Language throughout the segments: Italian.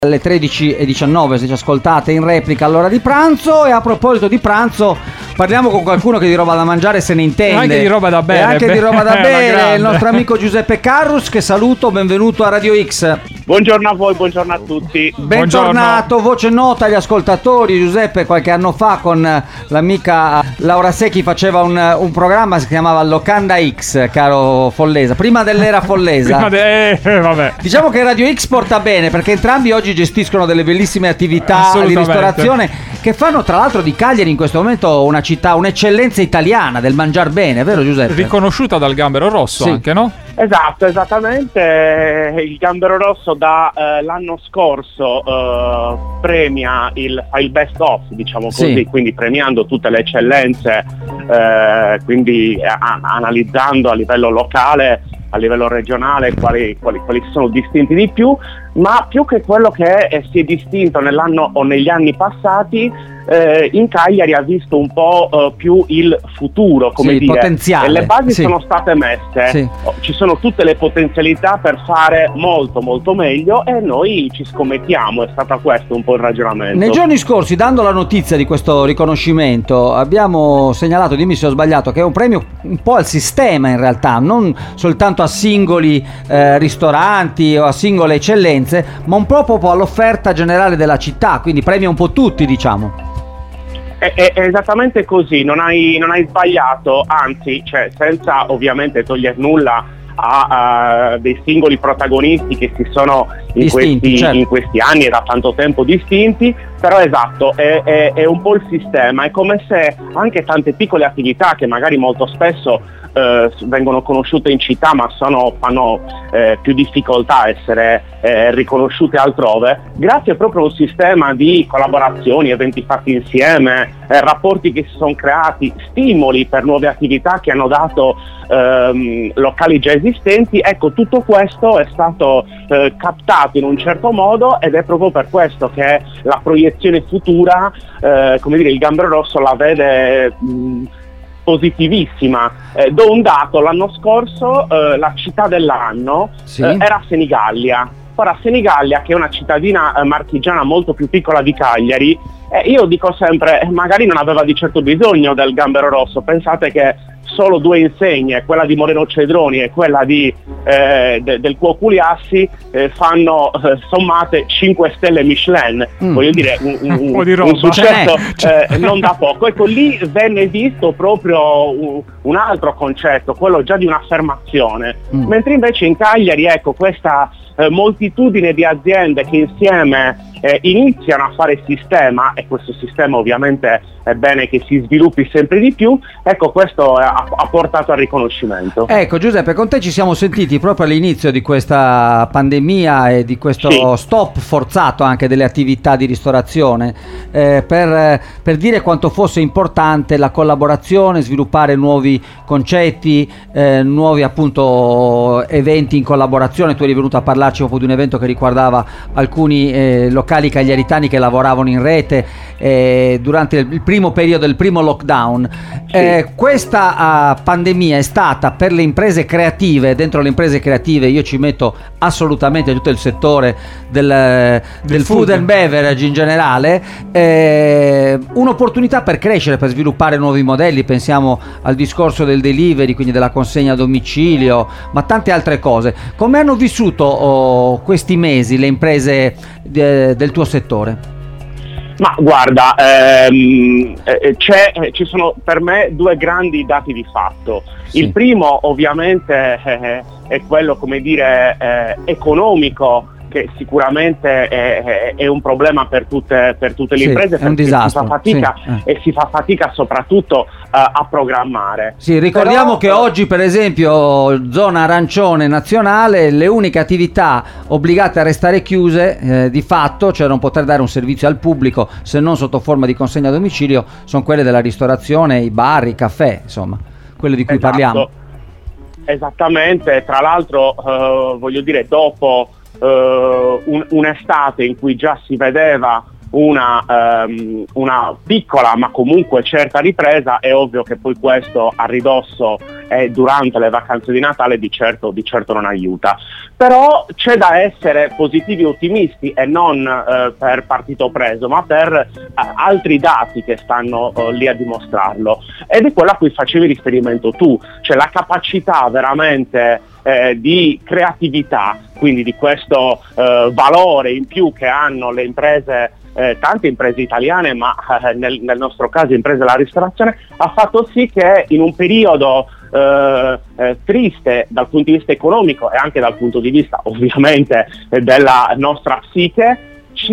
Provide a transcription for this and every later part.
Alle 13:19 se ci ascoltate in replica all'ora di pranzo. E a proposito di pranzo, parliamo con qualcuno che di roba da mangiare se ne intende, anche di roba da bere, e anche di roba da bere, il nostro amico Giuseppe Carrus, che saluto, benvenuto a Radio X. Buongiorno a voi, buongiorno a tutti. Bentornato, voce nota agli ascoltatori. Giuseppe qualche anno fa con l'amica Laura Secchi faceva un programma che si chiamava Locanda X, caro Follesa, prima dell'era Follesa. Vabbè. Diciamo che Radio X porta bene, perché entrambi oggi gestiscono delle bellissime attività di ristorazione che fanno tra l'altro di Cagliari in questo momento una città, un'eccellenza italiana del mangiar bene, vero Giuseppe? Riconosciuta dal Gambero Rosso, sì. Anche, no? Esatto, esattamente. Il Gambero Rosso l'anno scorso premia il best of, diciamo così, sì. Quindi premiando tutte le eccellenze, quindi analizzando a livello locale, a livello regionale quali si sono distinti di più, ma più che quello che si è distinto nell'anno o negli anni passati, in Cagliari ha visto un po' più il futuro, come dire, potenziale. E le basi sono state messe, ci sono tutte le potenzialità per fare molto molto meglio e noi ci scommettiamo, è stato questo un po' il ragionamento. Nei giorni scorsi, dando la notizia di questo riconoscimento, abbiamo segnalato, dimmi se ho sbagliato, che è un premio un po' al sistema in realtà, non soltanto a singoli ristoranti o a singole eccellenze, ma un po' proprio all'offerta generale della città, quindi premia un po' tutti, diciamo. È esattamente così, non hai sbagliato, anzi, cioè, senza ovviamente togliere nulla a dei singoli protagonisti che si sono in questi anni e da tanto tempo distinti, però esatto, è un po' il sistema, è come se anche tante piccole attività che magari molto spesso vengono conosciute in città ma fanno più difficoltà a essere riconosciute altrove, grazie proprio a un sistema di collaborazioni, eventi fatti insieme, rapporti che si sono creati, stimoli per nuove attività che hanno dato locali già esistenti. Ecco, tutto questo è stato captato in un certo modo ed è proprio per questo che la proiezione futura, come dire, il Gambero Rosso la vede positivissima. Do un dato: l'anno scorso la città dell'anno era Senigallia. Ora Senigallia, che è una cittadina marchigiana molto più piccola di Cagliari, io dico sempre, magari non aveva di certo bisogno del Gambero Rosso. Pensate che solo 2 insegne, quella di Moreno Cedroni e quella del Cuoco Liassi, fanno sommate 5 stelle Michelin, voglio dire un successo non da poco. Ecco, lì venne visto proprio un altro concetto, quello già di un'affermazione, mentre invece in Cagliari, ecco, questa moltitudine di aziende che insieme iniziano a fare sistema, e questo sistema ovviamente è bene che si sviluppi sempre di più, ecco, questo ha portato al riconoscimento. Ecco Giuseppe, con te ci siamo sentiti proprio all'inizio di questa pandemia e di questo stop forzato anche delle attività di ristorazione, per dire quanto fosse importante la collaborazione, sviluppare nuovi concetti, nuovi appunto eventi in collaborazione. Tu eri venuto a parlarci proprio di un evento che riguardava alcuni locali cagliaritani che lavoravano in rete durante il primo periodo del primo lockdown. Questa pandemia è stata per le imprese creative, dentro le imprese creative io ci metto assolutamente tutto il settore del food and beverage in generale, un'opportunità per crescere, per sviluppare nuovi modelli. Pensiamo al discorso del delivery, quindi della consegna a domicilio, ma tante altre cose. Come hanno vissuto questi mesi le imprese del tuo settore? Ma guarda, ci sono per me 2 grandi dati di fatto. Il primo ovviamente è quello, come dire, economico, che sicuramente è un problema per tutte le imprese, è un disastro, e si fa fatica soprattutto a programmare. Sì, ricordiamo che oggi, per esempio, zona arancione nazionale, le uniche attività obbligate a restare chiuse di fatto, cioè non poter dare un servizio al pubblico se non sotto forma di consegna a domicilio, sono quelle della ristorazione, i bar, i caffè, insomma, quelle di cui parliamo. Esattamente, tra l'altro voglio dire, dopo un'estate in cui già si vedeva una piccola ma comunque certa ripresa, è ovvio che poi questo a ridosso e durante le vacanze di Natale di certo non aiuta. Però c'è da essere positivi e ottimisti, e non per partito preso, ma per altri dati che stanno lì a dimostrarlo, ed è quello a cui facevi riferimento tu, cioè la capacità veramente di creatività, quindi di questo valore in più che hanno le imprese, tante imprese italiane, ma nel nostro caso imprese della ristorazione, ha fatto sì che in un periodo triste dal punto di vista economico e anche dal punto di vista ovviamente della nostra psiche,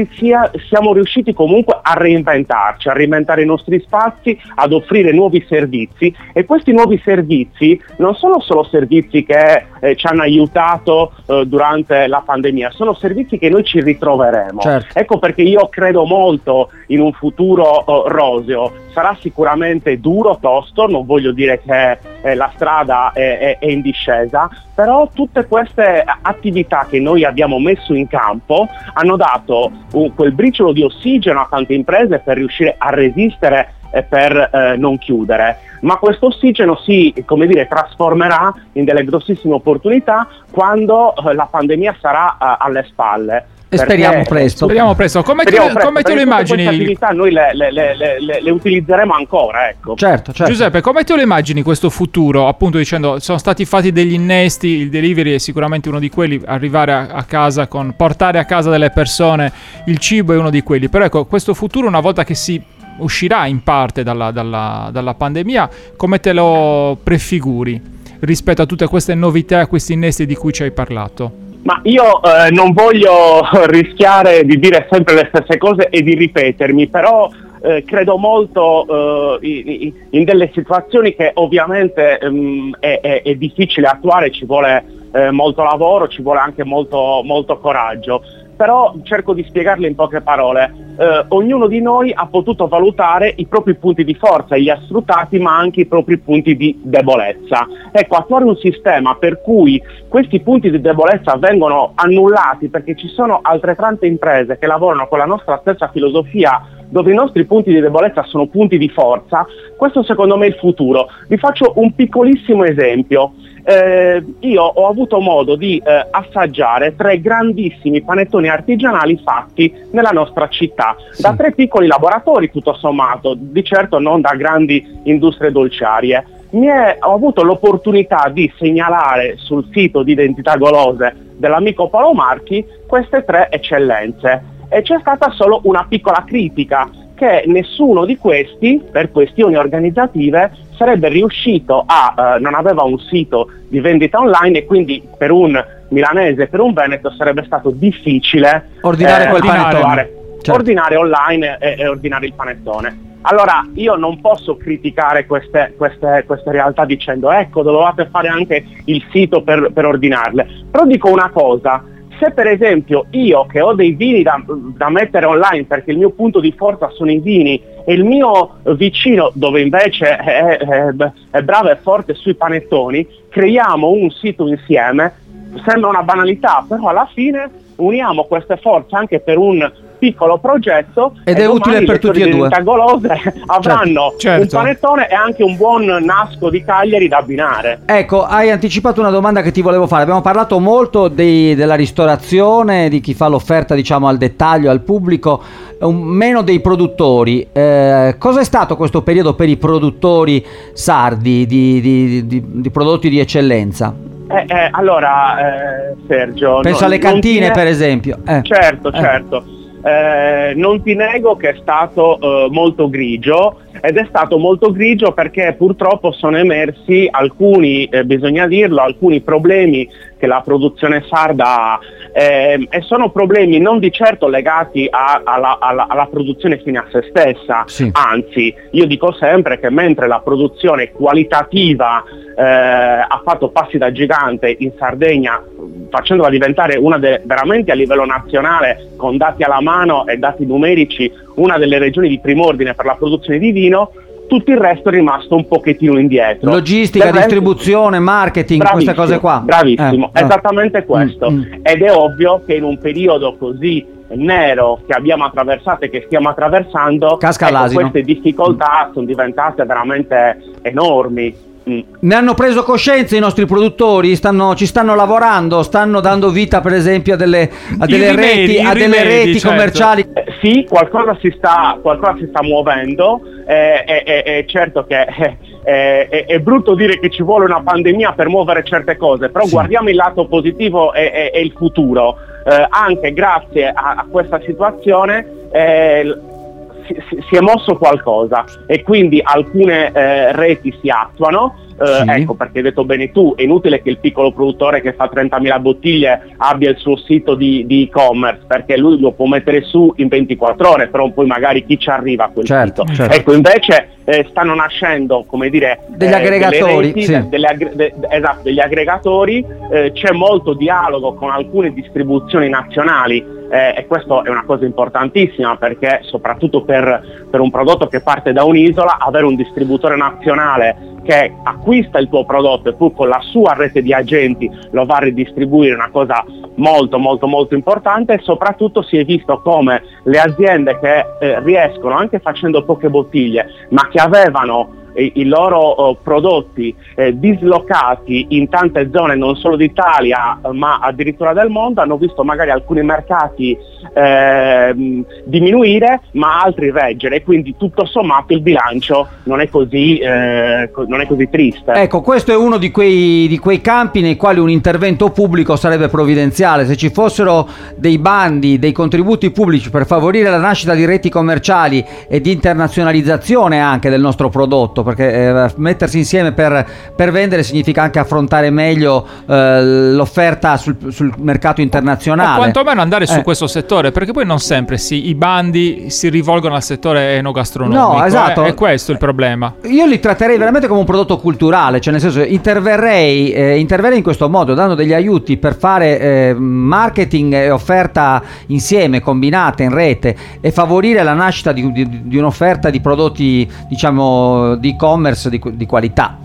siamo riusciti comunque a reinventarci, a reinventare i nostri spazi, ad offrire nuovi servizi, e questi nuovi servizi non sono solo servizi che ci hanno aiutato durante la pandemia, sono servizi che noi ci ritroveremo. Certo. Ecco perché io credo molto in un futuro roseo. Sarà sicuramente duro, tosto, non voglio dire che la strada è in discesa, però tutte queste attività che noi abbiamo messo in campo hanno dato quel briciolo di ossigeno a tante imprese per riuscire a resistere e per non chiudere. Ma questo ossigeno si, trasformerà in delle grossissime opportunità quando la pandemia sarà alle spalle. E speriamo presto. Come te lo immagini? Queste attività noi le utilizzeremo ancora, ecco. Certo. Giuseppe, come te lo immagini questo futuro? Appunto dicendo, sono stati fatti degli innesti, il delivery è sicuramente uno di quelli, arrivare a casa portare a casa delle persone il cibo è uno di quelli, però ecco, questo futuro, una volta che si uscirà in parte dalla pandemia, come te lo prefiguri rispetto a tutte queste novità, a questi innesti di cui ci hai parlato? Ma io non voglio rischiare di dire sempre le stesse cose e di ripetermi, però credo molto in delle situazioni che ovviamente è difficile attuare, ci vuole molto lavoro, ci vuole anche molto coraggio. Però cerco di spiegarle in poche parole. Ognuno di noi ha potuto valutare i propri punti di forza, li ha sfruttati, ma anche i propri punti di debolezza. Ecco, attuare un sistema per cui questi punti di debolezza vengono annullati, perché ci sono altrettante imprese che lavorano con la nostra stessa filosofia, dove i nostri punti di debolezza sono punti di forza, questo secondo me è il futuro. Vi faccio un piccolissimo esempio. Io ho avuto modo di assaggiare 3 grandissimi panettoni artigianali fatti nella nostra città, da 3 piccoli laboratori tutto sommato, di certo non da grandi industrie dolciarie. Ho avuto l'opportunità di segnalare sul sito di Identità Golose dell'amico Paolo Marchi queste 3 eccellenze, e c'è stata solo una piccola critica, che nessuno di questi, per questioni organizzative, sarebbe riuscito non aveva un sito di vendita online, e quindi per un milanese, per un veneto sarebbe stato difficile ordinare quel panettone. Certo. Ordinare online e ordinare il panettone. Allora io non posso criticare queste realtà dicendo ecco, dovevate fare anche il sito per ordinarle, però dico una cosa: se per esempio io, che ho dei vini da mettere online perché il mio punto di forza sono i vini, e il mio vicino, dove invece è bravo e forte sui panettoni, creiamo un sito insieme, sembra una banalità, però alla fine uniamo queste forze anche per un piccolo progetto, ed è utile per tutti e due. Golose avranno certo. un panettone e anche un buon nasco di Cagliari da abbinare. Ecco, hai anticipato una domanda che ti volevo fare. Abbiamo parlato molto della ristorazione, di chi fa l'offerta al dettaglio, al pubblico, meno dei produttori. Cosa è stato questo periodo per i produttori sardi di prodotti di eccellenza? Allora Sergio, penso alle cantine per esempio. Certo. Non ti nego che è stato molto grigio, ed è stato molto grigio perché purtroppo sono emersi alcuni, bisogna dirlo, alcuni problemi che la produzione sarda ha, e sono problemi non di certo legati alla produzione fine a se stessa, sì. Anzi, io dico sempre che mentre la produzione qualitativa ha fatto passi da gigante in Sardegna, facendola diventare una veramente a livello nazionale, con dati alla mano e dati numerici, una delle regioni di prim'ordine per la produzione di vino, tutto il resto è rimasto un pochettino indietro. Logistica, distribuzione, marketing, queste cose qua. Bravissimo, esattamente questo. Ed è ovvio che in un periodo così nero che abbiamo attraversato e che stiamo attraversando, queste difficoltà sono diventate veramente enormi. Ne hanno preso coscienza i nostri produttori? Ci stanno lavorando? Stanno dando vita per esempio a delle reti commerciali? Sì, qualcosa si sta muovendo. È certo che è brutto dire che ci vuole una pandemia per muovere certe cose, però guardiamo il lato positivo e il futuro. Anche grazie a questa situazione si è mosso qualcosa e quindi alcune reti si attuano. Ecco, perché hai detto bene tu, è inutile che il piccolo produttore che fa 30.000 bottiglie abbia il suo sito di e-commerce, perché lui lo può mettere su in 24 ore, però poi magari chi ci arriva a quel sito. Certo. Ecco, invece stanno nascendo, come dire, degli aggregatori, degli aggregatori, c'è molto dialogo con alcune distribuzioni nazionali. E questo è una cosa importantissima, perché soprattutto per un prodotto che parte da un'isola, avere un distributore nazionale che acquista il tuo prodotto e poi con la sua rete di agenti lo va a ridistribuire è una cosa molto molto molto importante. E soprattutto si è visto come le aziende che riescono, anche facendo poche bottiglie, ma che avevano i loro prodotti dislocati in tante zone non solo d'Italia ma addirittura del mondo, hanno visto magari alcuni mercati diminuire ma altri reggere, e quindi tutto sommato il bilancio non è così triste. Ecco, questo è uno di quei campi nei quali un intervento pubblico sarebbe provvidenziale. Se ci fossero dei bandi, dei contributi pubblici per favorire la nascita di reti commerciali e di internazionalizzazione anche del nostro prodotto, perché mettersi insieme per vendere significa anche affrontare meglio l'offerta sul mercato internazionale, o quantomeno andare su questo settore, perché poi non sempre i bandi si rivolgono al settore enogastronomico. No, esatto. È questo il problema. Io li tratterei veramente come un prodotto culturale, cioè nel senso interverrei in questo modo, dando degli aiuti per fare marketing e offerta insieme, combinate in rete, e favorire la nascita di un'offerta di prodotti, diciamo, di e-commerce di qualità.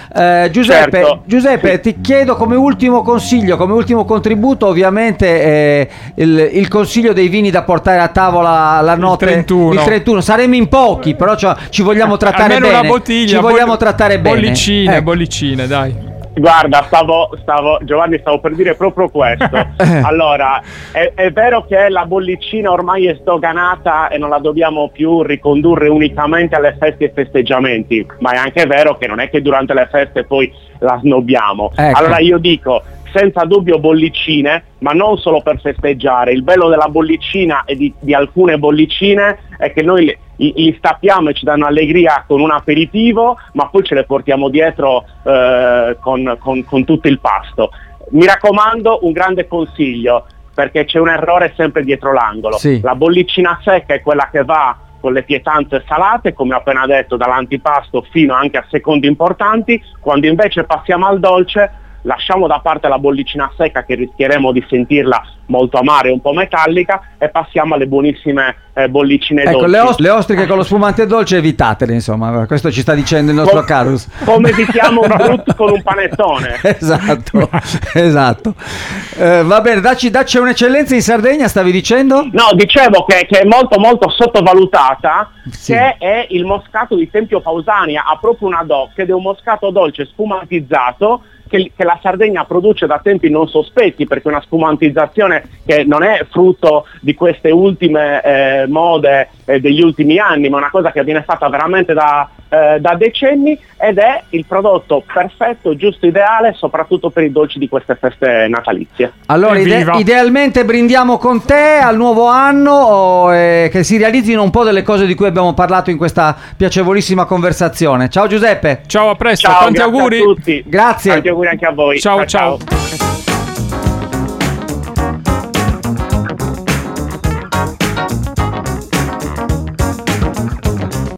Giuseppe, ti chiedo come ultimo consiglio, come ultimo contributo, ovviamente il consiglio dei vini da portare a tavola la notte il 31. Saremo in pochi, però ci vogliamo trattare bene. Una bottiglia, bollicine, dai. Guarda, Giovanni, stavo per dire proprio questo. Allora, è vero che la bollicina ormai è sdoganata e non la dobbiamo più ricondurre unicamente alle feste e festeggiamenti, ma è anche vero che non è che durante le feste poi la snobbiamo. Ecco. Allora io dico, senza dubbio bollicine, ma non solo per festeggiare. Il bello della bollicina e di alcune bollicine è che noi li stappiamo e ci danno allegria con un aperitivo, ma poi ce le portiamo dietro con tutto il pasto. Mi raccomando, un grande consiglio, perché c'è un errore sempre dietro l'angolo. Sì. La bollicina secca è quella che va con le pietanze salate, come ho appena detto, dall'antipasto fino anche a secondi importanti, quando invece passiamo al dolce lasciamo da parte la bollicina secca, che rischieremo di sentirla molto amara e un po' metallica, e passiamo alle buonissime bollicine dolci. Ecco, le ostriche con lo spumante dolce evitatele, insomma, questo ci sta dicendo il nostro Carus. Come evitiamo un brut con un panettone. Esatto. Va bene, dacci un'eccellenza in Sardegna, stavi dicendo? No, dicevo che è molto molto sottovalutata, sì, che è il moscato di Tempio Pausania. Ha proprio una DOC ed è un moscato dolce spumantizzato che la Sardegna produce da tempi non sospetti, perché è una spumantizzazione che non è frutto di queste ultime mode degli ultimi anni, ma una cosa che viene fatta veramente da decenni, ed è il prodotto perfetto, giusto, ideale, soprattutto per i dolci di queste feste natalizie. Allora idealmente brindiamo con te al nuovo anno, che si realizzino un po' delle cose di cui abbiamo parlato in questa piacevolissima conversazione. Ciao Giuseppe. Ciao, a presto. Ciao, tanti auguri a tutti. Grazie. Tanti auguri anche a voi. Ciao.